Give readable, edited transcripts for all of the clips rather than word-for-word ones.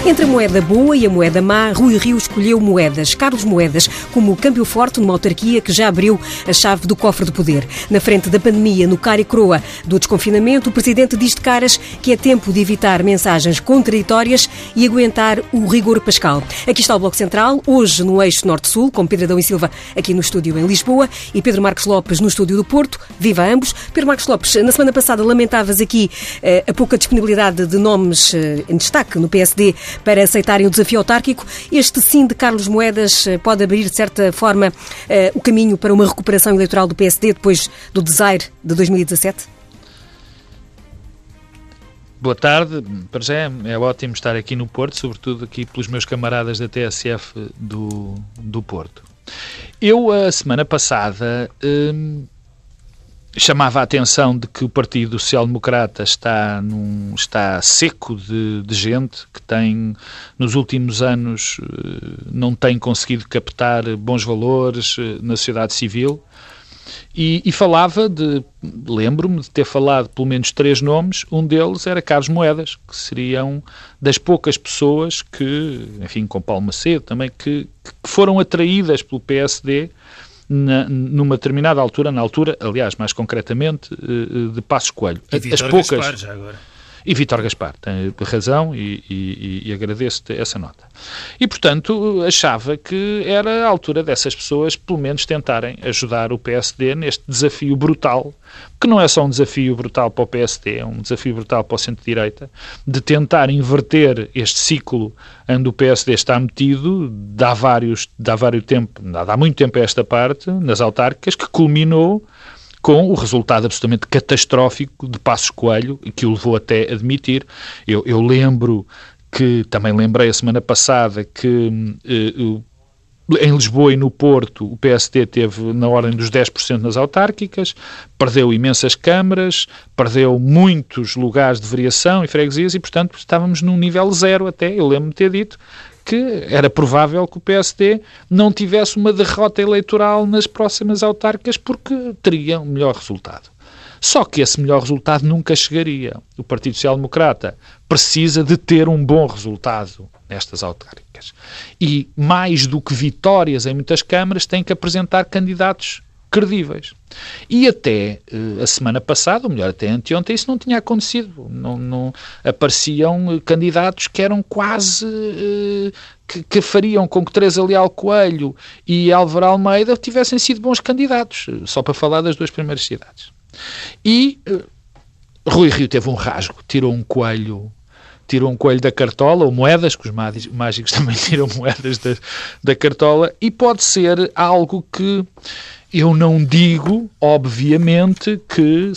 Entre a moeda boa e a moeda má, Rui Rio escolheu Moedas, Carlos Moedas, como câmbio forte numa autarquia que já abriu a chave do cofre do poder. Na frente da pandemia, no cara e croa do desconfinamento, o Presidente diz de caras que é tempo de evitar mensagens contraditórias e aguentar o rigor pascal. Aqui está o Bloco Central, hoje no eixo Norte-Sul, com Pedro Adão e Silva aqui no estúdio em Lisboa e Pedro Marcos Lopes no estúdio do Porto. Viva ambos. Pedro Marcos Lopes, na semana passada lamentavas aqui a pouca disponibilidade de nomes em destaque no PSD para aceitarem o desafio autárquico. Este sim de Carlos Moedas pode abrir, de certa forma, o caminho para uma recuperação eleitoral do PSD depois do desaire de 2017? Boa tarde. Para já é ótimo estar aqui no Porto, sobretudo aqui pelos meus camaradas da TSF do Porto. Eu, a semana passada, chamava a atenção de que o Partido Social Democrata está seco de gente que tem, nos últimos anos, não tem conseguido captar bons valores na sociedade civil e falava lembro-me de ter falado pelo menos 3 nomes, um deles era Carlos Moedas, que seriam das poucas pessoas que, enfim, com Paulo Macedo também, que foram atraídas pelo PSD numa determinada altura, aliás, mais concretamente, de Passos Coelho. E Vítor Gaspar, já agora. E Vítor Gaspar, tem razão e agradeço-te essa nota. E, portanto, achava que era a altura dessas pessoas, pelo menos, tentarem ajudar o PSD neste desafio brutal, que não é só um desafio brutal para o PSD, é um desafio brutal para o centro-direita, de tentar inverter este ciclo onde o PSD está metido há muito tempo a esta parte, nas autárquicas, que culminou com o resultado absolutamente catastrófico de Passos Coelho, que o levou até a admitir. Eu lembro que, também lembrei a semana passada, que em Lisboa e no Porto o PSD teve na ordem dos 10% nas autárquicas, perdeu imensas câmaras, perdeu muitos lugares de variação e freguesias e, portanto, estávamos num nível 0 até. Eu lembro-me de ter dito que era provável que o PSD não tivesse uma derrota eleitoral nas próximas autárquicas porque teria um melhor resultado. Só que esse melhor resultado nunca chegaria. O Partido Social Democrata precisa de ter um bom resultado nestas autárquicas. E, mais do que vitórias em muitas câmaras, tem que apresentar candidatos credíveis. E até a semana passada, ou melhor, até anteontem, isso não tinha acontecido. Não apareciam candidatos que eram quase que fariam com que Teresa Leal Coelho e Álvaro Almeida tivessem sido bons candidatos, só para falar das 2 primeiras cidades. E Rui Rio teve um rasgo, tirou um coelho da cartola, ou moedas, que os mágicos também tiram moedas da cartola, e pode ser algo que eu não digo, obviamente, que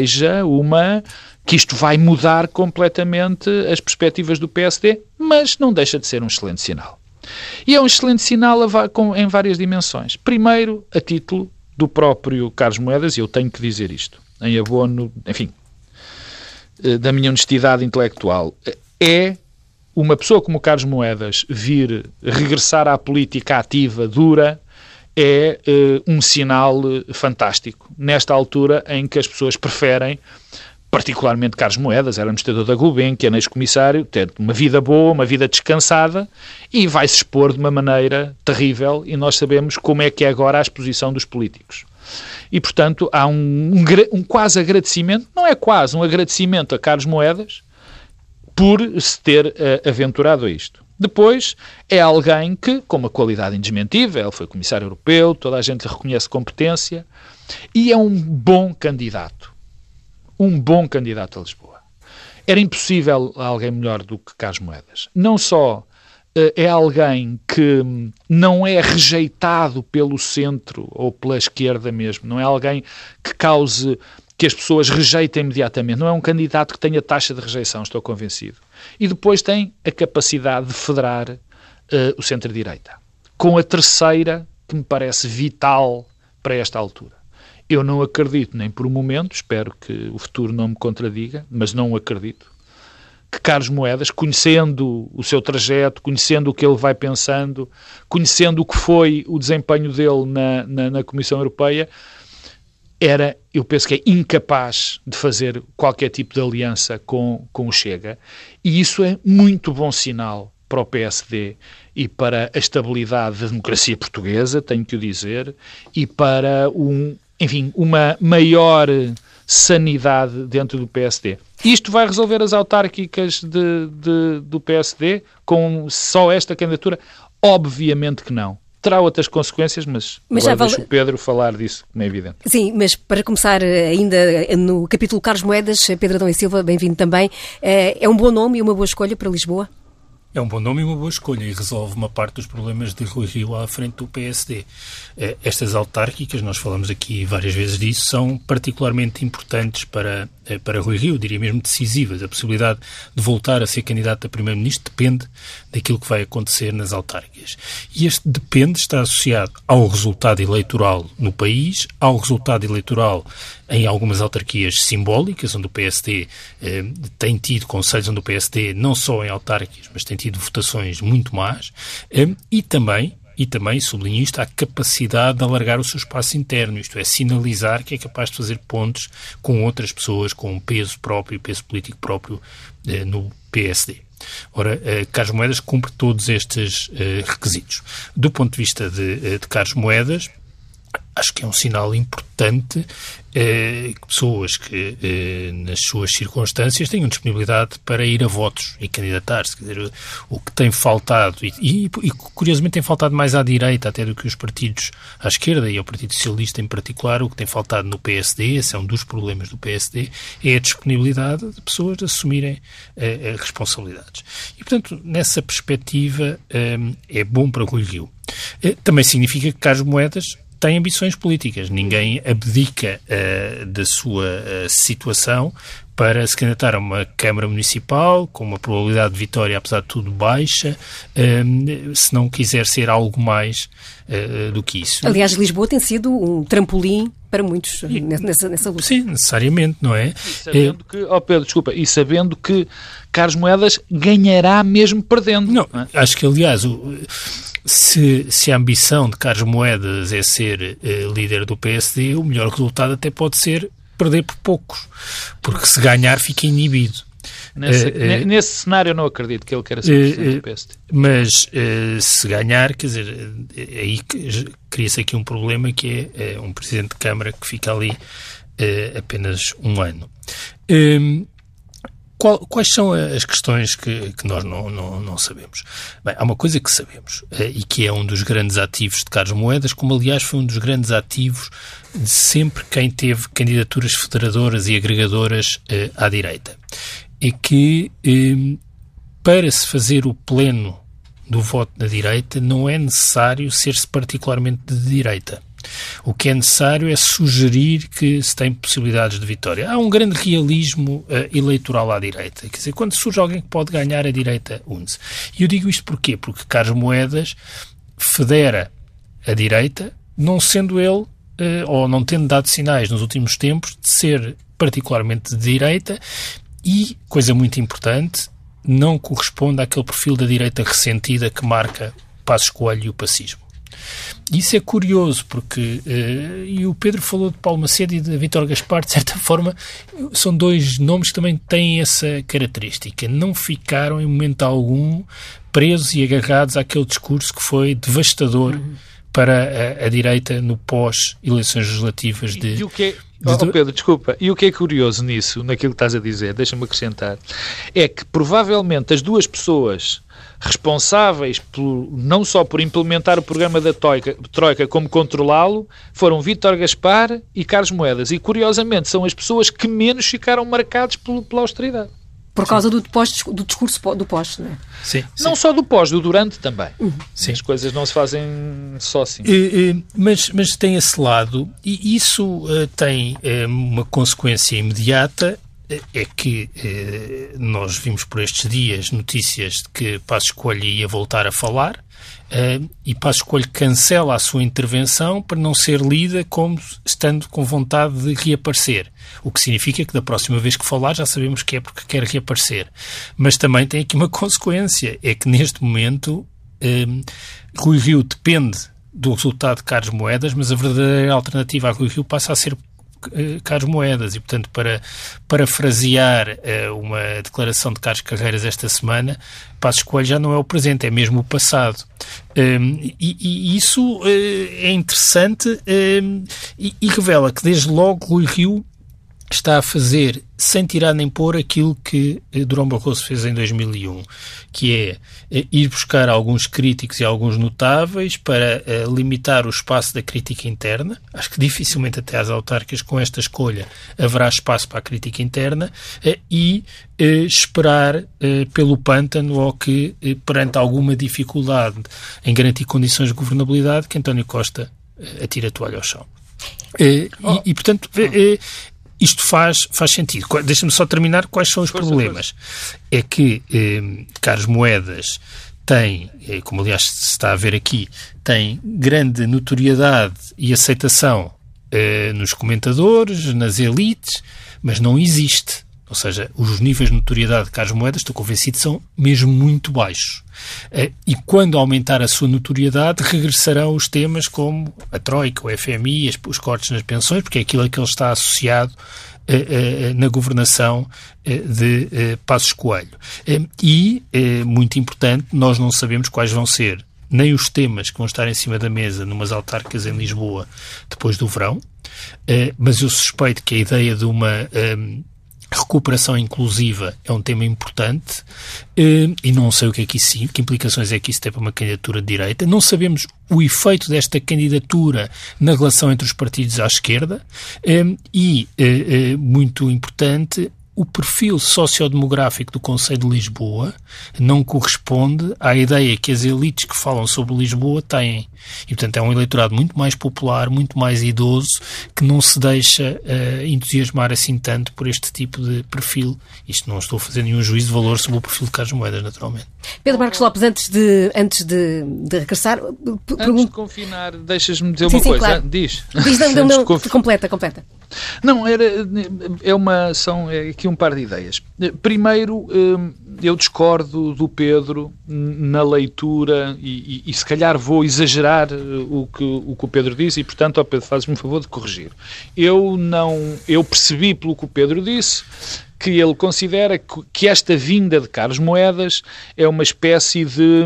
isto vai mudar completamente as perspectivas do PSD, mas não deixa de ser um excelente sinal. E é um excelente sinal em várias dimensões. Primeiro, a título do próprio Carlos Moedas, e eu tenho que dizer isto, em abono, enfim, da minha honestidade intelectual, é uma pessoa como o Carlos Moedas regressar à política ativa, dura, é um sinal fantástico. Nesta altura em que as pessoas preferem, particularmente Carlos Moedas, era administrador da Gulbenkian, ex-comissário, ter uma vida boa, uma vida descansada, e vai-se expor de uma maneira terrível, e nós sabemos como é que é agora a exposição dos políticos. E, portanto, há um quase agradecimento, não é quase, um agradecimento a Carlos Moedas por se ter aventurado a isto. Depois, é alguém que, com uma qualidade indesmentível, foi comissário europeu, toda a gente lhe reconhece competência, e é um bom candidato. Um bom candidato a Lisboa. Era impossível alguém melhor do que Carlos Moedas. Não só é alguém que não é rejeitado pelo centro ou pela esquerda mesmo, não é alguém que cause que as pessoas rejeitem imediatamente, não é um candidato que tenha taxa de rejeição, estou convencido. E depois tem a capacidade de federar o centro-direita, com a terceira, que me parece vital para esta altura. Eu não acredito, nem por um momento, espero que o futuro não me contradiga, mas não acredito, que Carlos Moedas, conhecendo o seu trajeto, conhecendo o que ele vai pensando, conhecendo o que foi o desempenho dele na Comissão Europeia, eu penso que é incapaz de fazer qualquer tipo de aliança com o Chega. E isso é muito bom sinal para o PSD e para a estabilidade da democracia portuguesa, tenho que o dizer, e para uma maior sanidade dentro do PSD. Isto vai resolver as autárquicas do PSD com só esta candidatura? Obviamente que não. Terá outras consequências, mas agora deixo o Pedro falar disso, como é evidente. Sim, mas para começar ainda no capítulo Carlos Moedas, Pedro Adão e Silva, bem-vindo também. É um bom nome e uma boa escolha para Lisboa? É um bom nome e uma boa escolha e resolve uma parte dos problemas de Rui Rio à frente do PSD. Estas autárquicas, nós falamos aqui várias vezes disso, são particularmente importantes para Rui Rio, diria mesmo decisivas. A possibilidade de voltar a ser candidato a primeiro-ministro depende daquilo que vai acontecer nas autárquicas. E este depende está associado ao resultado eleitoral no país, ao resultado eleitoral em algumas autarquias simbólicas, onde o PSD tem tido conselhos onde o PSD, não só em autárquicas, mas tem tido votações muito más, e também, sublinho isto, a capacidade de alargar o seu espaço interno, isto é, sinalizar que é capaz de fazer pontes com outras pessoas com um peso próprio, peso político próprio no PSD. Ora, Carlos Moedas cumpre todos estes requisitos. Do ponto de vista de Carlos Moedas, acho que é um sinal importante que pessoas que, nas suas circunstâncias, tenham disponibilidade para ir a votos e candidatar-se. Quer dizer, o que tem faltado, e curiosamente tem faltado mais à direita até do que os partidos à esquerda e ao Partido Socialista em particular, o que tem faltado no PSD, esse é um dos problemas do PSD, é a disponibilidade de pessoas de assumirem responsabilidades. E, portanto, nessa perspectiva, é bom para Rui Rio. Também significa que Carlos Moedas tem ambições políticas. Ninguém abdica da sua situação para se candidatar a uma Câmara Municipal com uma probabilidade de vitória, apesar de tudo, baixa, se não quiser ser algo mais do que isso. Aliás, Lisboa tem sido um trampolim para muitos nessa luta. Sim, necessariamente, não é? E sabendo que Carlos Moedas ganhará mesmo perdendo. Não, acho que, aliás, se a ambição de Carlos Moedas é ser líder do PSD, o melhor resultado até pode ser perder por poucos, porque se ganhar fica inibido. Nesse cenário eu não acredito que ele queira ser presidente do PSD. Mas se ganhar, quer dizer, aí cria-se aqui um problema que é um presidente de Câmara que fica ali apenas um ano. Quais são as questões que nós não sabemos? Bem, há uma coisa que sabemos, e que é um dos grandes ativos de Carlos Moedas, como aliás foi um dos grandes ativos de sempre quem teve candidaturas federadoras e agregadoras à direita. É que para se fazer o pleno do voto na direita não é necessário ser-se particularmente de direita. O que é necessário é sugerir que se tem possibilidades de vitória. Há um grande realismo eleitoral à direita. Quer dizer, quando surge alguém que pode ganhar, a direita une-se. E eu digo isto porquê? Porque Carlos Moedas federa a direita, não sendo ele, ou não tendo dado sinais nos últimos tempos, de ser particularmente de direita e, coisa muito importante, não corresponde àquele perfil da direita ressentida que marca Passos Coelho e o pacismo. Isso é curioso, porque, e o Pedro falou de Paulo Macedo e de Vítor Gaspar, de certa forma, são dois nomes que também têm essa característica. Não ficaram, em momento algum, presos e agarrados àquele discurso que foi devastador para a direita no pós-eleições legislativas de... Pedro, desculpa, e o que é curioso nisso, naquilo que estás a dizer, deixa-me acrescentar, é que provavelmente as duas pessoas responsáveis não só por implementar o programa da Troika como controlá-lo, foram Vítor Gaspar e Carlos Moedas. E, curiosamente, são as pessoas que menos ficaram marcados pela austeridade. Por causa do discurso do pós, não é? Sim. Não só do pós, do durante também. Sim. As coisas não se fazem só assim. Mas tem esse lado, e isso tem uma consequência imediata, é que nós vimos por estes dias notícias de que Passos Coelho ia voltar a falar, e Passos Coelho cancela a sua intervenção para não ser lida como estando com vontade de reaparecer. O que significa que da próxima vez que falar já sabemos que é porque quer reaparecer. Mas também tem aqui uma consequência, é que neste momento Rui Rio depende do resultado de Carlos Moedas, mas a verdadeira alternativa a Rui Rio passa a ser Carlos Moedas e, portanto, para parafrasear uma declaração de Carlos Carreiras esta semana, Passos Coelho já não é o presente, é mesmo o passado. E isso é interessante e revela que desde logo Rui Rio está a fazer, sem tirar nem pôr, aquilo que Durão Barroso fez em 2001, que é ir buscar alguns críticos e alguns notáveis para limitar o espaço da crítica interna. Acho que dificilmente até às autárquicas, com esta escolha, haverá espaço para a crítica interna e esperar pelo pântano ou que, perante alguma dificuldade em garantir condições de governabilidade, que António Costa atire a toalha ao chão. Portanto... Isto faz sentido. Deixa-me só terminar quais são os problemas. É que Carlos Moedas tem, como aliás se está a ver aqui, tem grande notoriedade e aceitação nos comentadores, nas elites, mas não existe. Ou seja, os níveis de notoriedade de Carlos Moedas, estou convencido, são mesmo muito baixos. E quando aumentar a sua notoriedade, regressarão os temas como a Troika, o FMI, os cortes nas pensões, porque é aquilo a que ele está associado na governação de Passos Coelho. E, muito importante, nós não sabemos quais vão ser nem os temas que vão estar em cima da mesa numas autárquicas em Lisboa depois do verão, mas eu suspeito que a ideia de uma recuperação inclusiva é um tema importante e não sei o que é que isso, que implicações é que isso tem para uma candidatura de direita. Não sabemos o efeito desta candidatura na relação entre os partidos à esquerda e, muito importante, o perfil sociodemográfico do Conselho de Lisboa não corresponde à ideia que as elites que falam sobre Lisboa têm. E, portanto, é um eleitorado muito mais popular, muito mais idoso, que não se deixa entusiasmar assim tanto por este tipo de perfil. Isto não estou a fazer nenhum juízo de valor sobre o perfil de Carlos Moedas, naturalmente. Pedro Marcos Lopes, antes de regressar... Antes de confinar, deixas-me dizer uma coisa. Claro. Diz. Não, completa. Não, é aqui um par de ideias. Primeiro, eu discordo do Pedro na leitura e se calhar vou exagerar o que o Pedro disse e, portanto, Pedro, fazes-me o favor de corrigir. Eu percebi pelo que o Pedro disse que ele considera que esta vinda de Carlos Moedas é uma espécie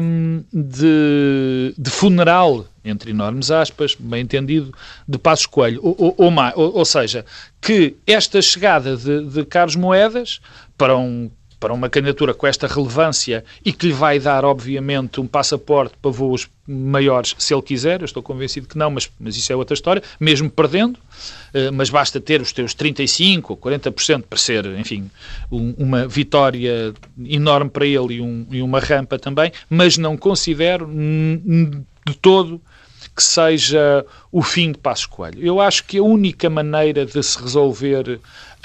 de funeral, entre enormes aspas, bem entendido, de Passos Coelho. Ou seja, que esta chegada de Carlos Moedas para uma candidatura com esta relevância e que lhe vai dar, obviamente, um passaporte para voos maiores, se ele quiser, eu estou convencido que não, mas isso é outra história, mesmo perdendo, mas basta ter os teus 35% ou 40% para ser, enfim, uma vitória enorme para ele e uma rampa também, mas não considero de todo que seja o fim de Passos Coelho. Eu acho que a única maneira de se resolver,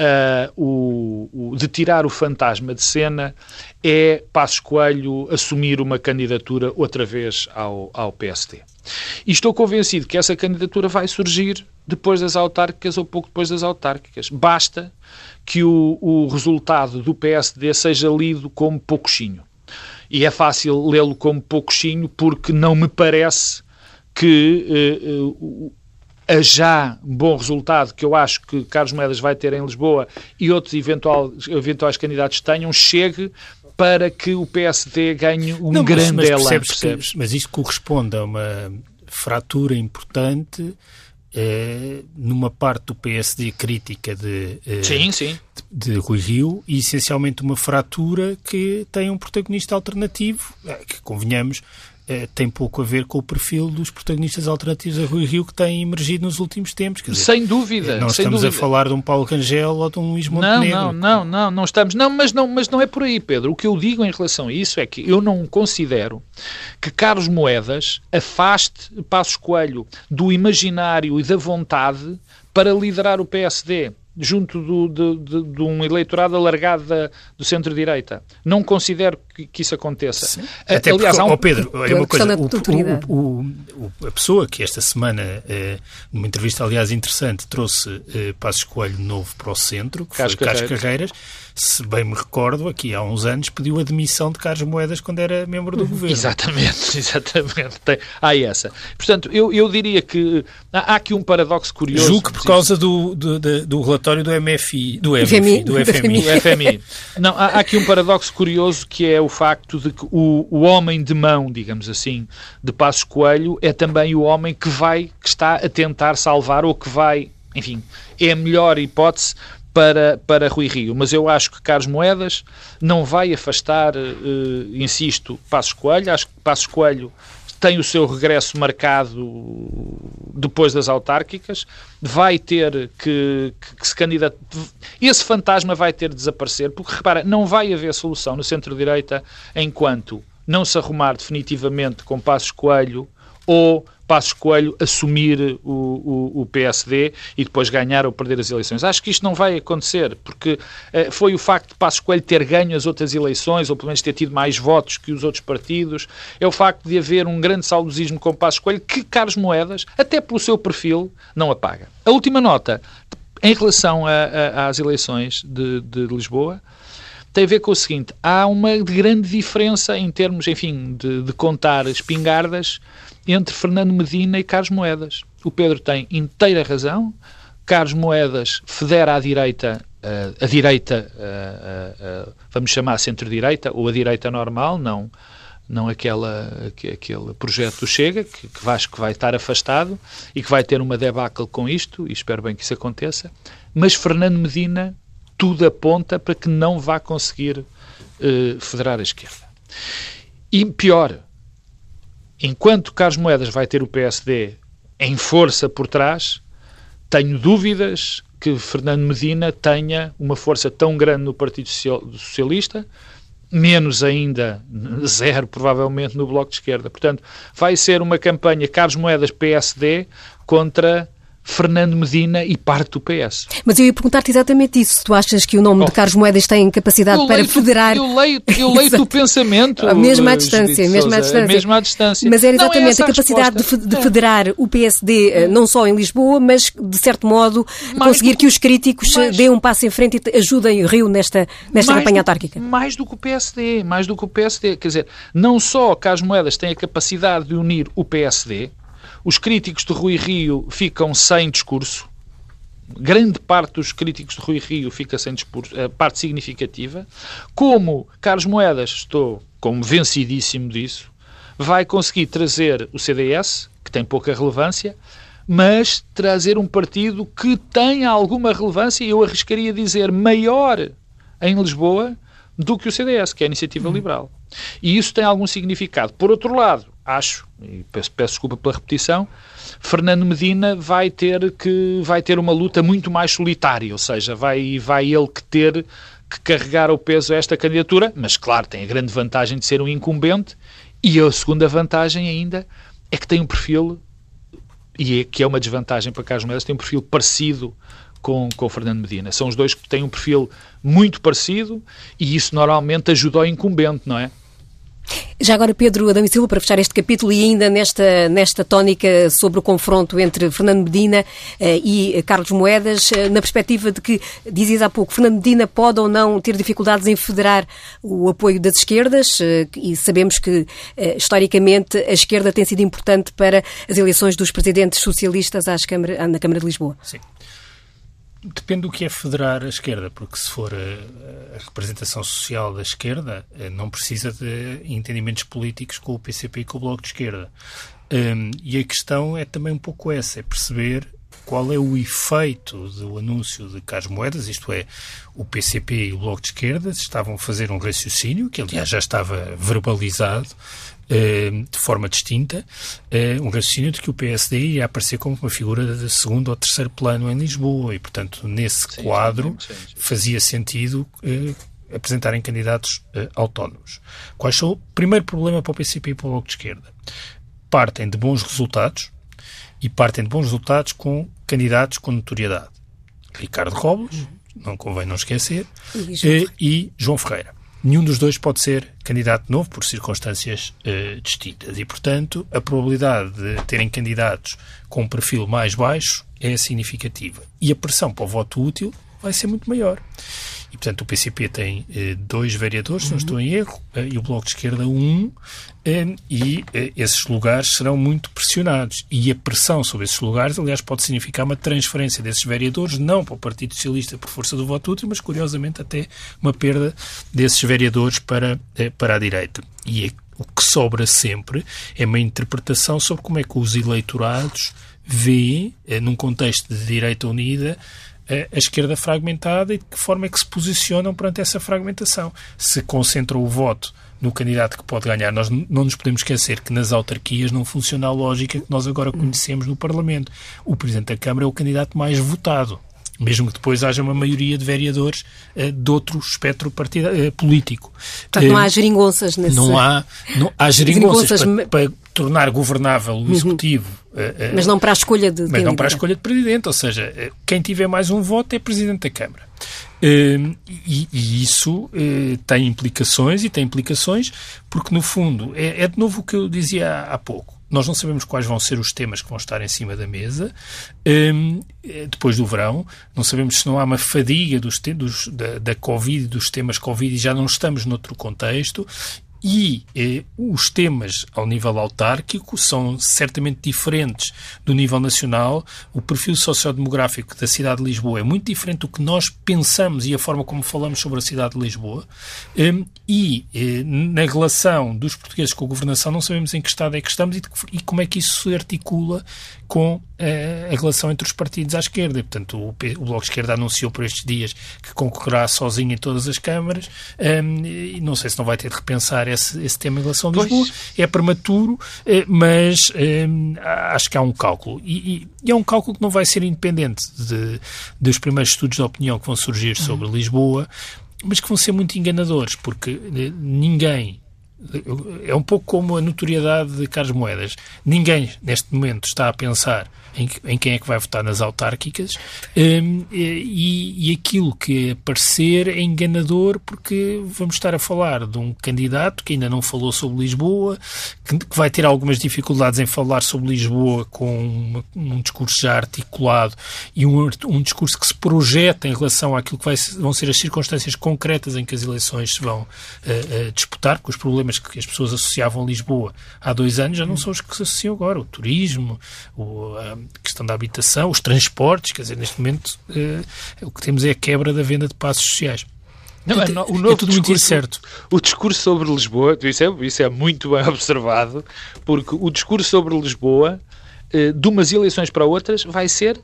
de tirar o fantasma de cena, é Passos Coelho assumir uma candidatura outra vez ao PSD. E estou convencido que essa candidatura vai surgir depois das autárquicas ou pouco depois das autárquicas. Basta que o resultado do PSD seja lido como poucochinho. E é fácil lê-lo como poucochinho porque não me parece que a já bom resultado que eu acho que Carlos Moedas vai ter em Lisboa e outros eventuais candidatos tenham, chegue para que o PSD ganhe grande elan. Mas isto corresponde a uma fratura importante numa parte do PSD crítica de Rui Rio e essencialmente uma fratura que tem um protagonista alternativo, que, convenhamos, tem pouco a ver com o perfil dos protagonistas alternativos a Rui Rio que têm emergido nos últimos tempos. Quer dizer, sem dúvida. Não estamos a falar de um Paulo Rangel ou de um Luís Montenegro. Não estamos. Mas não é por aí, Pedro. O que eu digo em relação a isso é que eu não considero que Carlos Moedas afaste Passos Coelho do imaginário e da vontade para liderar o PSD junto de um eleitorado alargado do centro-direita. Não considero que isso aconteça. Sim. Até aliás, porque, Pedro, é uma coisa, a pessoa que esta semana, numa entrevista, aliás, interessante, trouxe Passos Coelho novo para o centro, que foi Carlos Carreiras, se bem me recordo, aqui há uns anos, pediu a demissão de Carlos Moedas quando era membro do governo. Exatamente. Há essa. Portanto, eu diria que há aqui um paradoxo curioso. Julgo que por causa do relatório do FMI. Não, há aqui um paradoxo curioso, que é o facto de que o homem de mão, digamos assim, de Passos Coelho é também o homem que está a tentar salvar, ou que vai, enfim, é a melhor hipótese para Rui Rio. Mas eu acho que Carlos Moedas não vai afastar, insisto, Passos Coelho. Acho que Passos Coelho tem o seu regresso marcado depois das autárquicas, vai ter que se candidatar. Esse fantasma vai ter de desaparecer, porque, repara, não vai haver solução no centro-direita enquanto não se arrumar definitivamente com Passos Coelho, ou Passos Coelho assumir o PSD e depois ganhar ou perder as eleições. Acho que isto não vai acontecer, porque foi o facto de Passos Coelho ter ganho as outras eleições, ou pelo menos ter tido mais votos que os outros partidos, é o facto de haver um grande saudosismo com Passos Coelho, que Carlos Moedas, até pelo seu perfil, não apaga. A última nota, em relação às eleições de Lisboa, tem a ver com o seguinte: há uma grande diferença em termos, enfim, de contar espingardas entre Fernando Medina e Carlos Moedas. O Pedro tem inteira razão. Carlos Moedas federa a direita, vamos chamar centro-direita, ou a direita normal, não aquele projeto do Chega, que acho que vai estar afastado e que vai ter uma debacle com isto, e espero bem que isso aconteça. Mas Fernando Medina, tudo aponta para que não vá conseguir federar a esquerda. E pior, enquanto Carlos Moedas vai ter o PSD em força por trás, tenho dúvidas que Fernando Medina tenha uma força tão grande no Partido Socialista, menos ainda, zero provavelmente, no Bloco de Esquerda. Portanto, vai ser uma campanha Carlos Moedas PSD contra Fernando Medina e parte do PS. Mas eu ia perguntar-te exatamente isso. Tu achas que o nome de Carlos Moedas tem capacidade para federar... Eu leio o pensamento. Mesmo à distância. Mas era exatamente a capacidade de federar o PSD, não só em Lisboa, mas, de certo modo, conseguir que os críticos deem um passo em frente e ajudem o Rio nesta campanha autárquica. Mais do que o PSD. Quer dizer, não só Carlos Moedas tem a capacidade de unir o PSD, os críticos de Rui Rio ficam sem discurso. Grande parte dos críticos de Rui Rio fica sem discurso, parte significativa. Como Carlos Moedas, estou convencidíssimo disso, vai conseguir trazer o CDS, que tem pouca relevância, mas trazer um partido que tem alguma relevância, e eu arriscaria dizer maior em Lisboa do que o CDS, que é a Iniciativa Liberal. E isso tem algum significado. Por outro lado, acho, e peço desculpa pela repetição, Fernando Medina vai ter uma luta muito mais solitária, ou seja, vai ele ter que carregar o peso a esta candidatura, mas claro, tem a grande vantagem de ser um incumbente, e a segunda vantagem ainda é que tem um perfil, que é uma desvantagem para Carlos Moedas, tem um perfil parecido com o Fernando Medina. São os dois que têm um perfil muito parecido, e isso normalmente ajuda ao incumbente, não é? Já agora, Pedro Adão e Silva, para fechar este capítulo e ainda nesta tónica sobre o confronto entre Fernando Medina e Carlos Moedas, na perspectiva de que, dizias há pouco, Fernando Medina pode ou não ter dificuldades em federar o apoio das esquerdas, e sabemos que, historicamente, a esquerda tem sido importante para as eleições dos presidentes socialistas na Câmara de Lisboa. Sim. Depende do que é federar a esquerda, porque se for a representação social da esquerda, não precisa de entendimentos políticos com o PCP e com o Bloco de Esquerda. E a questão é também um pouco essa, é perceber qual é o efeito do anúncio de Carlos Moedas, isto é, o PCP e o Bloco de Esquerda estavam a fazer um raciocínio, que aliás já estava verbalizado, de forma distinta, um raciocínio de que o PSD ia aparecer como uma figura de segundo ou terceiro plano em Lisboa e, portanto, nesse quadro fazia sentido apresentarem candidatos autónomos. Quais são o primeiro problema para o PCP e para o Bloco de Esquerda? Partem de bons resultados e partem de bons resultados com candidatos com notoriedade. Ricardo Robles, não convém não esquecer, e João Ferreira. nenhum dos dois pode ser candidato novo por circunstâncias distintas. E, portanto, a probabilidade de terem candidatos com um perfil mais baixo é significativa. E a pressão para o voto útil vai ser muito maior. E, portanto, o PCP tem 2 vereadores, se não estou em erro, e o Bloco de Esquerda 1, e esses lugares serão muito pressionados. E a pressão sobre esses lugares, aliás, pode significar uma transferência desses vereadores, não para o Partido Socialista por força do voto útil, mas, curiosamente, até uma perda desses vereadores para a direita. E o que sobra sempre é uma interpretação sobre como é que os eleitorados veem, num contexto de direita unida, a esquerda fragmentada e de que forma é que se posicionam perante essa fragmentação. Se concentram o voto no candidato que pode ganhar. Nós não nos podemos esquecer que nas autarquias não funciona a lógica que nós agora conhecemos no Parlamento. O Presidente da Câmara é o candidato mais votado, mesmo que depois haja uma maioria de vereadores de outro espectro político. Portanto, não há geringonças nesse... Não há geringonças para tornar governável o Executivo. Mas não para a escolha de Mas não para a escolha de Presidente, ou seja, quem tiver mais um voto é Presidente da Câmara. E isso tem implicações porque, no fundo, é de novo o que eu dizia há pouco. Nós não sabemos quais vão ser os temas que vão estar em cima da mesa depois do verão. Não sabemos se não há uma fadiga da Covid, dos temas Covid, e já não estamos noutro contexto. E os temas ao nível autárquico são certamente diferentes do nível nacional. O perfil sociodemográfico da cidade de Lisboa é muito diferente do que nós pensamos e a forma como falamos sobre a cidade de Lisboa. Na relação dos portugueses com a governação não sabemos em que estado é que estamos e como é que isso se articula com a relação entre os partidos à esquerda. E, portanto, o Bloco de Esquerda anunciou por estes dias que concorrerá sozinho em todas as câmaras, e não sei se não vai ter de repensar esse tema em relação a Lisboa. É prematuro, mas acho que há um cálculo. E é um cálculo que não vai ser independente dos primeiros estudos de opinião que vão surgir sobre Lisboa, mas que vão ser muito enganadores, porque ninguém... É um pouco como a notoriedade de Carlos Moedas. Ninguém, neste momento, está a pensar em quem é que vai votar nas autárquicas, e aquilo que aparecer é enganador, porque vamos estar a falar de um candidato que ainda não falou sobre Lisboa, que vai ter algumas dificuldades em falar sobre Lisboa com um discurso já articulado e um discurso que se projeta em relação àquilo que vão ser as circunstâncias concretas em que as eleições se vão disputar, porque os problemas que as pessoas associavam a Lisboa há 2 anos já não são os que se associam agora. O turismo, a questão da habitação, os transportes, quer dizer, neste momento o que temos é a quebra da venda de passos sociais. O novo tudo muito incerto. O discurso sobre Lisboa, isso é muito bem observado, porque o discurso sobre Lisboa, de umas eleições para outras, vai ser...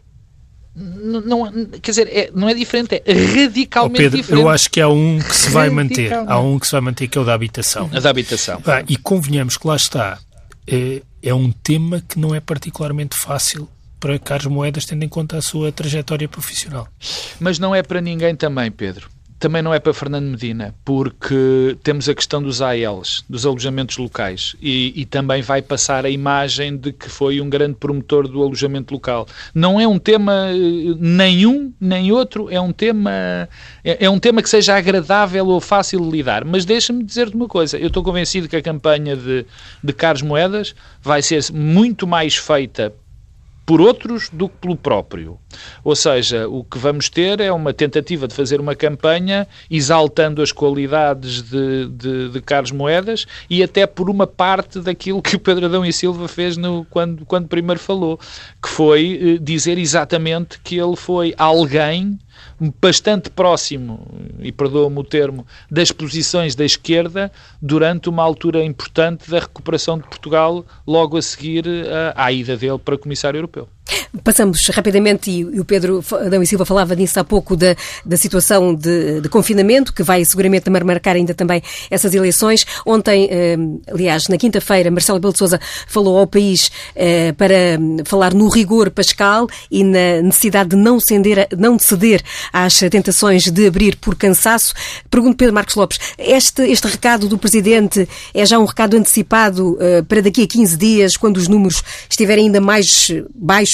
quer dizer, não é diferente, é radicalmente Pedro, diferente. Eu acho que há um que se vai manter. Há um que se vai manter, que é o da habitação. A da habitação. E convenhamos que lá está. É um tema que não é particularmente fácil para Carlos Moedas, tendo em conta a sua trajetória profissional. Mas não é para ninguém também, Pedro. Também não é para Fernando Medina, porque temos a questão dos ALs, dos alojamentos locais, e também vai passar a imagem de que foi um grande promotor do alojamento local. Não é um tema nenhum, nem outro, é um tema que seja agradável ou fácil de lidar. Mas deixa-me dizer-te uma coisa, eu estou convencido que a campanha de Carlos Moedas vai ser muito mais feita por outros do que pelo próprio. Ou seja, o que vamos ter é uma tentativa de fazer uma campanha exaltando as qualidades de Carlos Moedas e até por uma parte daquilo que o Pedro Adão e Silva fez quando primeiro falou, que foi dizer exatamente que ele foi alguém bastante próximo, e perdoa-me o termo, das posições da esquerda durante uma altura importante da recuperação de Portugal, logo a seguir à ida dele para Comissário Europeu. Passamos rapidamente, e o Pedro Adão e Silva falava nisso há pouco, da situação de confinamento, que vai seguramente marcar ainda também essas eleições. Ontem, aliás, na quinta-feira, Marcelo Rebelo de Sousa falou ao país para falar no rigor pascal e na necessidade de não ceder às tentações de abrir por cansaço. Pergunto, Pedro Marcos Lopes, este recado do Presidente é já um recado antecipado para daqui a 15 dias, quando os números estiverem ainda mais baixos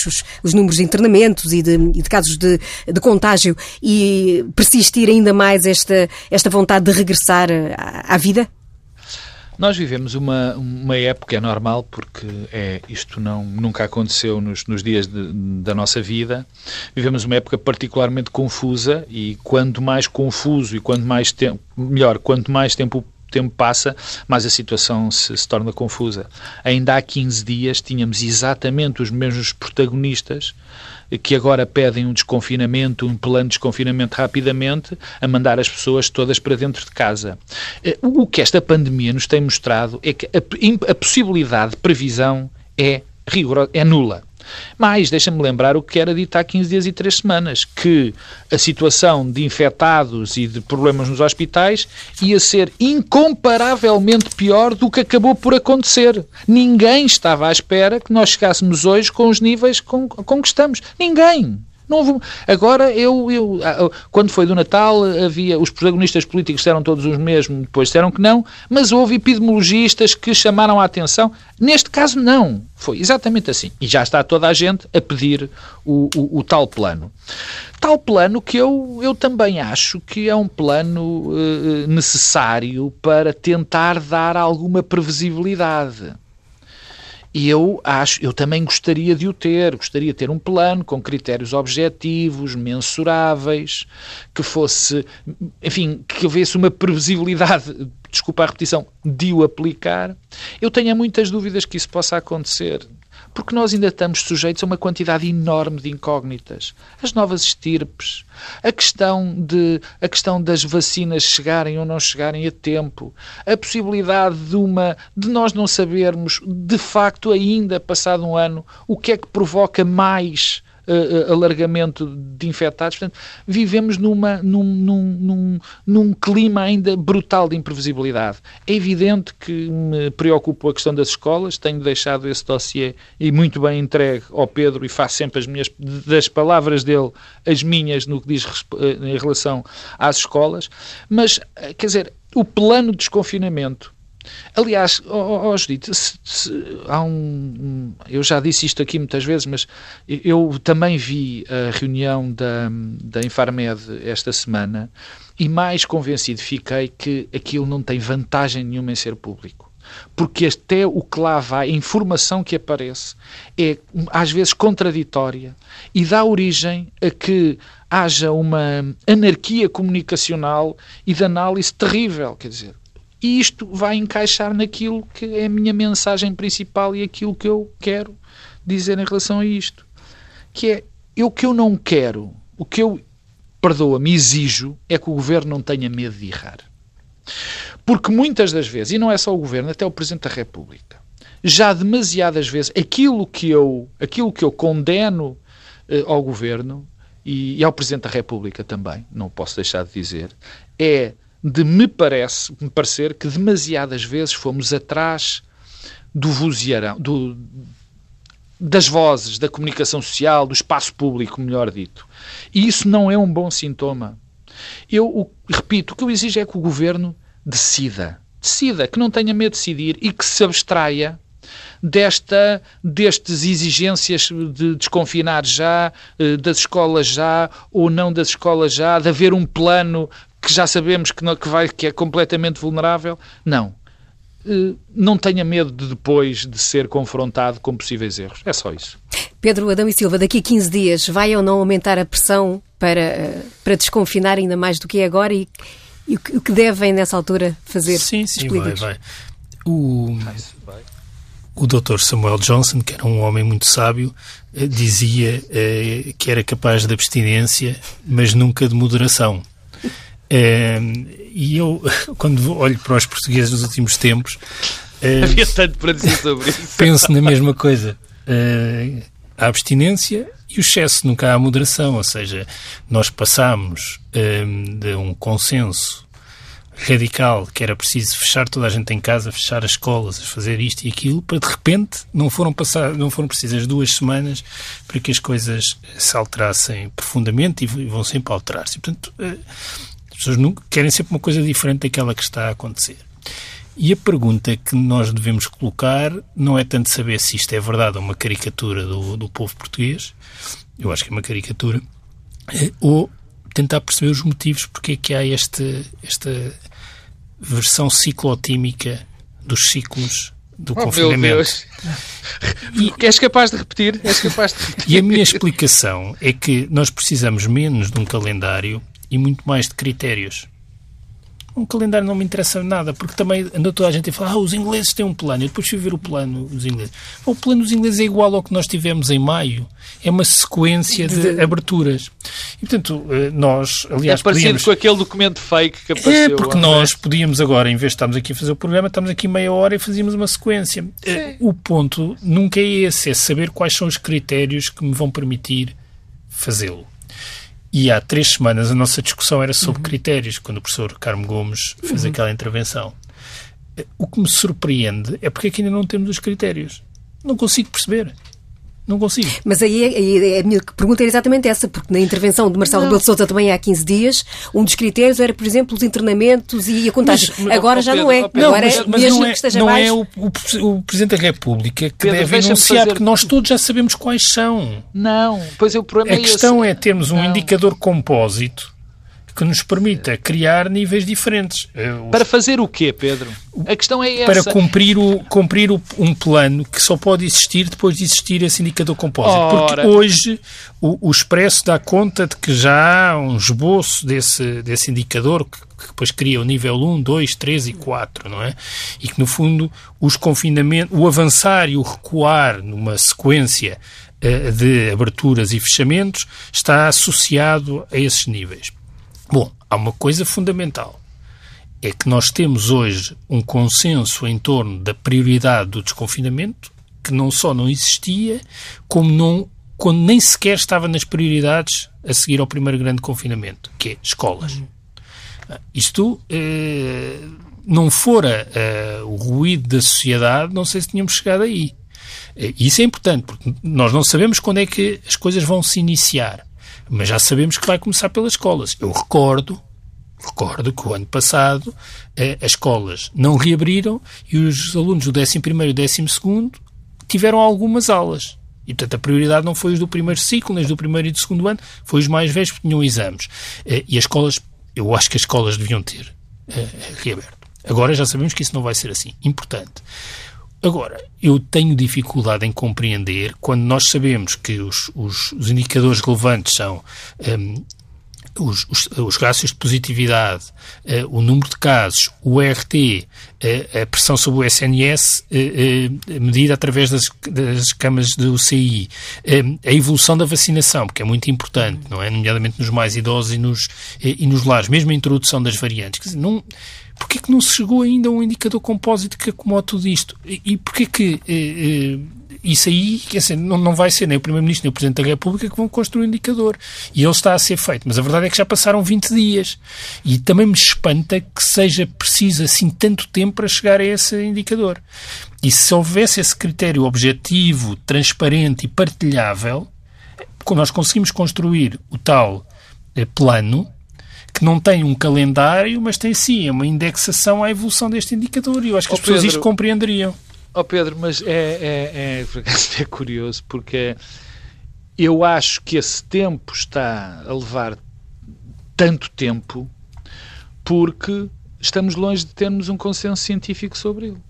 baixos os números de internamentos e de casos de contágio e persistir ainda mais esta vontade de regressar à vida? Nós vivemos uma época, é normal, porque isto nunca aconteceu nos dias da nossa vida. Vivemos uma época particularmente confusa e quanto mais confuso e quanto mais tempo passa, mais a situação se torna confusa. Ainda há 15 dias tínhamos exatamente os mesmos protagonistas que agora pedem um desconfinamento, um plano de desconfinamento rapidamente, a mandar as pessoas todas para dentro de casa. O que esta pandemia nos tem mostrado é que a possibilidade de previsão é nula. Mas deixa-me lembrar o que era dito há 15 dias e 3 semanas, que a situação de infectados e de problemas nos hospitais ia ser incomparavelmente pior do que acabou por acontecer. Ninguém estava à espera que nós chegássemos hoje com os níveis com que estamos. Ninguém. Não houve... Agora, quando foi do Natal, os protagonistas políticos disseram todos os mesmos, depois disseram que não, mas houve epidemiologistas que chamaram a atenção. Neste caso, não. Foi exatamente assim. E já está toda a gente a pedir o tal plano. Tal plano que eu também acho que é um plano necessário para tentar dar alguma previsibilidade. E eu também gostaria de ter um plano com critérios objetivos, mensuráveis, que fosse, enfim, que houvesse uma previsibilidade, desculpa a repetição, de o aplicar. Eu tenho muitas dúvidas que isso possa acontecer, porque nós ainda estamos sujeitos a uma quantidade enorme de incógnitas. As novas estirpes, a questão das vacinas chegarem ou não chegarem a tempo, a possibilidade de nós não sabermos, de facto, ainda passado um ano, o que é que provoca mais alargamento de infectados. Portanto, vivemos num clima ainda brutal de imprevisibilidade. É evidente que me preocupa a questão das escolas, tenho deixado esse dossiê e muito bem entregue ao Pedro e faço sempre das palavras dele as minhas no que diz em relação às escolas, mas, quer dizer, o plano de desconfinamento. Aliás, Judite, eu já disse isto aqui muitas vezes, mas eu também vi a reunião da Infarmed esta semana e mais convencido fiquei que aquilo não tem vantagem nenhuma em ser público. Porque até o que lá vai, a informação que aparece, é às vezes contraditória e dá origem a que haja uma anarquia comunicacional e de análise terrível, quer dizer. E isto vai encaixar naquilo que é a minha mensagem principal e aquilo que eu quero dizer em relação a isto. Que é, o que eu não quero, o que eu, perdoa-me, exijo, é que o Governo não tenha medo de errar. Porque muitas das vezes, e não é só o Governo, até o Presidente da República, já demasiadas vezes, aquilo que eu condeno ao Governo e ao Presidente da República também, não posso deixar de dizer, é de me parecer que demasiadas vezes fomos atrás do vozeirão, das vozes, da comunicação social, do espaço público, melhor dito. E isso não é um bom sintoma. Eu repito, o que eu exijo é que o Governo decida, que não tenha medo de decidir e que se abstraia destas exigências de desconfinar já, das escolas já ou não das escolas já, de haver um plano que já sabemos que é completamente vulnerável. Não tenha medo de depois de ser confrontado com possíveis erros. É só isso. Pedro Adão e Silva, daqui a 15 dias vai ou não aumentar a pressão para desconfinar ainda mais do que é agora e o que devem nessa altura fazer? Sim, vai. O Dr. Samuel Johnson, que era um homem muito sábio, dizia que era capaz de abstinência, mas nunca de moderação. E eu, quando olho para os portugueses nos últimos tempos, havia tanto para dizer sobre isso. Penso na mesma coisa. A abstinência e o excesso, nunca há a moderação. Ou seja, nós passámos de um consenso radical que era preciso fechar toda a gente em casa, fechar as escolas, fazer isto e aquilo, para de repente não foram precisas 2 semanas para que as coisas se alterassem profundamente e vão sempre alterar-se. Portanto, as pessoas querem sempre uma coisa diferente daquela que está a acontecer. E a pergunta que nós devemos colocar não é tanto saber se isto é verdade ou uma caricatura do povo português, eu acho que é uma caricatura, ou tentar perceber os motivos porque é que há esta versão ciclotímica dos ciclos do confinamento. És capaz de repetir? E a minha explicação é que nós precisamos menos de um calendário e muito mais de critérios. Um calendário não me interessa nada, porque também andou toda a gente a falar os ingleses têm um plano. Eu depois fui ver o plano dos ingleses. O plano dos ingleses é igual ao que nós tivemos em maio. É uma sequência de aberturas. E, portanto, nós, aliás... É parecido com aquele documento fake que apareceu. É, porque nós podíamos agora, em vez de estarmos aqui a fazer o programa, estamos aqui meia hora e fazíamos uma sequência. O ponto nunca é esse, é saber quais são os critérios que me vão permitir fazê-lo. E há 3 semanas a nossa discussão era sobre critérios, quando o professor Carmo Gomes fez aquela intervenção. O que me surpreende é porque aqui ainda não temos os critérios. Não consigo perceber. Não consigo. Mas aí a minha pergunta era exatamente essa, porque na intervenção de Marcelo Rebelo de Sousa também há 15 dias, um dos critérios era, por exemplo, os internamentos e a contagem. Agora já não é. Agora mesmo que esteja mais... Não é o Presidente da República que deve anunciar, porque nós todos já sabemos quais são. Não, pois o problema é esse. A questão é termos um indicador compósito que nos permita criar níveis diferentes. Para fazer o quê, Pedro? A questão é essa. Para cumprir um plano que só pode existir depois de existir esse indicador compósito. Porque hoje o Expresso dá conta de que já há um esboço desse indicador que depois cria o nível 1, 2, 3 e 4, não é? E que, no fundo, os confinamentos, o avançar e o recuar numa sequência de aberturas e fechamentos está associado a esses níveis. Bom, há uma coisa fundamental, é que nós temos hoje um consenso em torno da prioridade do desconfinamento, que não só não existia, como quando nem sequer estava nas prioridades a seguir ao primeiro grande confinamento, que é escolas. Isto não fora o ruído da sociedade, não sei se tínhamos chegado aí. Isso é importante, porque nós não sabemos quando é que as coisas vão se iniciar. Mas já sabemos que vai começar pelas escolas. Eu recordo que o ano passado as escolas não reabriram e os alunos do 11º e 12º tiveram algumas aulas. E, portanto, a prioridade não foi os do primeiro ciclo, nem os do primeiro e do segundo ano, foi os mais velhos porque tinham exames. E as escolas, eu acho que as escolas deviam ter reaberto. Agora já sabemos que isso não vai ser assim. Importante. Agora, eu tenho dificuldade em compreender quando nós sabemos que os indicadores relevantes são os rácios de positividade, o número de casos, o RT, a pressão sobre o SNS medida através das camas do UCI, a evolução da vacinação, porque é muito importante, não é? Nomeadamente nos mais idosos e nos lares, mesmo a introdução das variantes. Quer dizer, porquê que não se chegou ainda a um indicador compósito que acomode tudo isto? E porquê que isso aí, quer dizer, não vai ser nem o Primeiro-Ministro nem o Presidente da República que vão construir um indicador. E ele está a ser feito. Mas a verdade é que já passaram 20 dias. E também me espanta que seja preciso assim tanto tempo para chegar a esse indicador. E se houvesse esse critério objetivo, transparente e partilhável, nós conseguimos construir o tal plano que não tem um calendário, mas tem sim uma indexação à evolução deste indicador. E eu acho que as pessoas isto compreenderiam. Pedro, mas é curioso, porque eu acho que esse tempo está a levar tanto tempo porque estamos longe de termos um consenso científico sobre ele.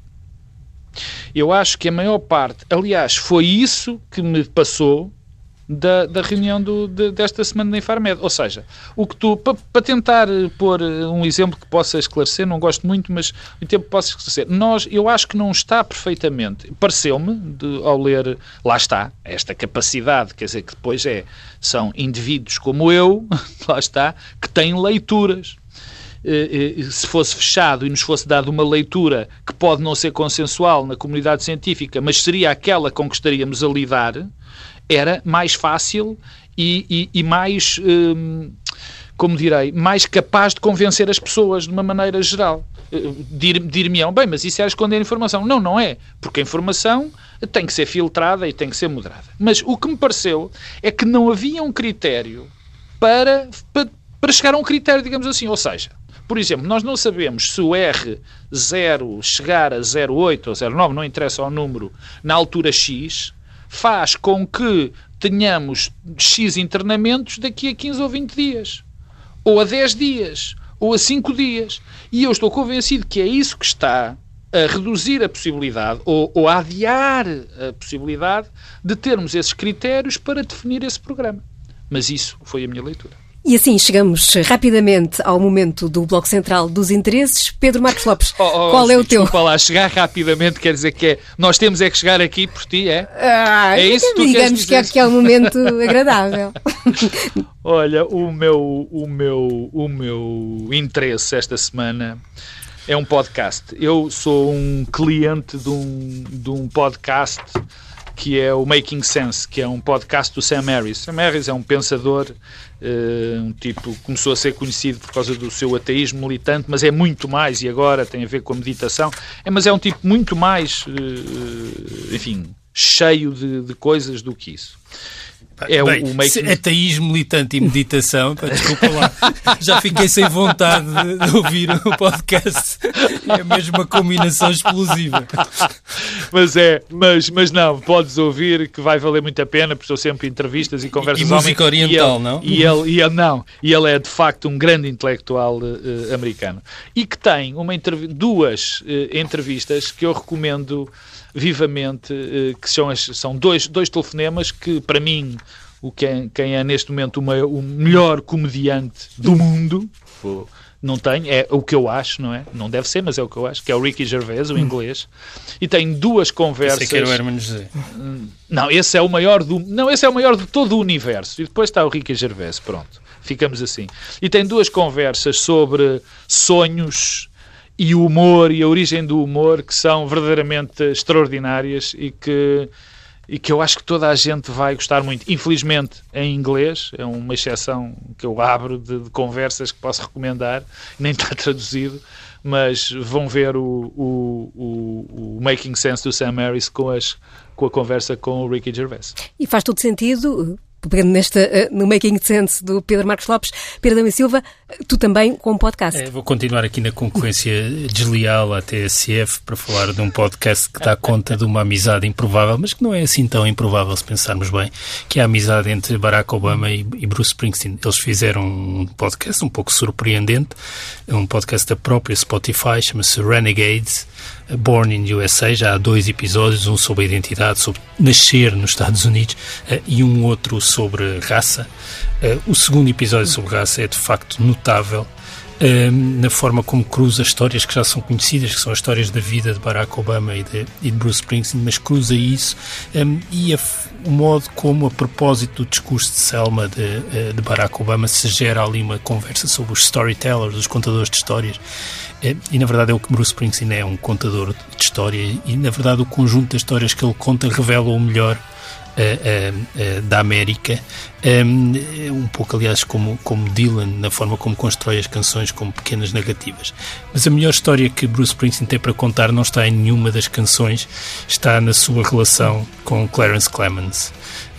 Eu acho que a maior parte, aliás, foi isso que me passou da reunião desta semana da Infarmed. Ou seja, o que para tentar pôr um exemplo que possa esclarecer, não gosto muito, mas o tempo que possa esclarecer, eu acho que não está perfeitamente, pareceu-me, ao ler, lá está, esta capacidade, quer dizer, que depois são indivíduos como eu, lá está, que têm leituras. Se fosse fechado e nos fosse dado uma leitura que pode não ser consensual na comunidade científica, mas seria aquela com que estaríamos a lidar, era mais fácil e mais, como direi, mais capaz de convencer as pessoas de uma maneira geral. Dir-me-ão, bem, mas isso é esconder informação. Não é, porque a informação tem que ser filtrada e tem que ser moderada. Mas o que me pareceu é que não havia um critério para chegar a um critério, digamos assim, ou seja, Por exemplo, nós não sabemos se o R0 chegar a 0,8 ou 0,9, não interessa o número, na altura X, faz com que tenhamos X internamentos daqui a 15 ou 20 dias. Ou a 10 dias. Ou a 5 dias. E eu estou convencido que é isso que está a reduzir a possibilidade ou a adiar a possibilidade de termos esses critérios para definir esse programa. Mas isso foi a minha leitura. E assim chegamos rapidamente ao momento do Bloco Central dos Interesses. Pedro Marcos Lopes, qual é o teu? Desculpa lá, chegar rapidamente quer dizer que nós temos que chegar aqui por ti, é? É isso que tu queres dizer? Digamos que é um momento agradável. Olha, o meu interesse esta semana é um podcast. Eu sou um cliente de um podcast que é o Making Sense, que é um podcast do Sam Harris. Sam Harris é um pensador, um tipo que começou a ser conhecido por causa do seu ateísmo militante, mas é muito mais, e agora tem a ver com a meditação, mas é um tipo muito mais, enfim, cheio de coisas do que isso. É bem, o ateísmo, militante e meditação, desculpa lá, já fiquei sem vontade de ouvir o podcast. É mesmo uma combinação explosiva. Mas não, podes ouvir, que vai valer muito a pena, porque estou sempre em entrevistas e conversas. E música oriental, não? E ele é de facto um grande intelectual americano. E que tem duas entrevistas que eu recomendo vivamente, que são dois telefonemas que, para mim, quem é neste momento o melhor comediante do mundo, não tem, é o que eu acho, não é? Não deve ser, mas é o que eu acho, que é o Ricky Gervais, o inglês, e tem duas conversas... Esse é que era o Hermano José. Não, esse é o maior de todo o universo, e depois está o Ricky Gervais, pronto, ficamos assim. E tem duas conversas sobre sonhos e o humor e a origem do humor que são verdadeiramente extraordinárias e que eu acho que toda a gente vai gostar muito. Infelizmente, em inglês, é uma exceção que eu abro de conversas que posso recomendar, nem está traduzido, mas vão ver o Making Sense do Sam Harris com a conversa com o Ricky Gervais. E faz todo sentido... Pegando no Making Sense do Pedro Marcos Lopes, Pedro Adão e Silva, tu também com um podcast. Vou continuar aqui na concorrência desleal à TSF para falar de um podcast que dá conta de uma amizade improvável, mas que não é assim tão improvável se pensarmos bem, que é a amizade entre Barack Obama e Bruce Springsteen. Eles fizeram um podcast um pouco surpreendente, um podcast da própria Spotify, chama-se Renegades, Born in USA, já há 2 episódios, um sobre a identidade, sobre nascer nos Estados Unidos, e um outro sobre raça. O segundo episódio sobre raça é de facto notável na forma como cruza histórias que já são conhecidas, que são as histórias da vida de Barack Obama e de Bruce Springsteen, mas cruza isso e o modo como, a propósito do discurso de Selma de Barack Obama, se gera ali uma conversa sobre os storytellers, os contadores de histórias. E na verdade é o que Bruce Springsteen é, um contador de história, e na verdade o conjunto das histórias que ele conta revela o melhor da América, um pouco aliás como Dylan, na forma como constrói as canções como pequenas narrativas. Mas a melhor história que Bruce Springsteen tem para contar não está em nenhuma das canções, está na sua relação com Clarence Clemons,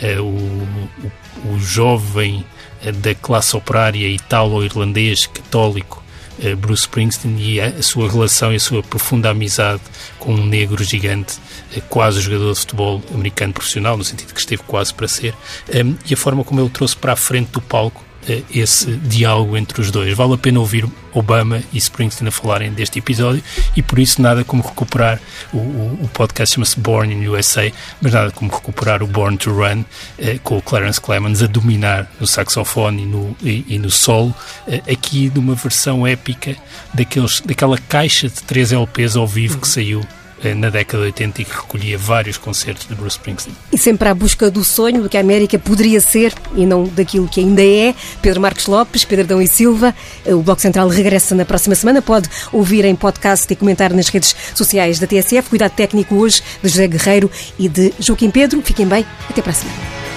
o jovem da classe operária italo-irlandês católico Bruce Springsteen, e a sua relação e a sua profunda amizade com um negro gigante, quase jogador de futebol americano profissional, no sentido que esteve quase para ser, e a forma como ele trouxe para a frente do palco esse diálogo entre os dois. Vale a pena ouvir Obama e Springsteen a falarem deste episódio, e por isso nada como recuperar o podcast, chama-se Born in USA, mas nada como recuperar o Born to Run, com o Clarence Clemons a dominar no saxofone e no solo, aqui numa versão épica daquela caixa de 3 LPs ao vivo que saiu na década de 80 e que recolhia vários concertos de Bruce Springsteen. E sempre à busca do sonho, do que a América poderia ser e não daquilo que ainda é. Pedro Marcos Lopes, Pedro Adão e Silva. O Bloco Central regressa na próxima semana. Pode ouvir em podcast e comentar nas redes sociais da TSF. Cuidado técnico hoje de José Guerreiro e de Joaquim Pedro. Fiquem bem. Até para a semana.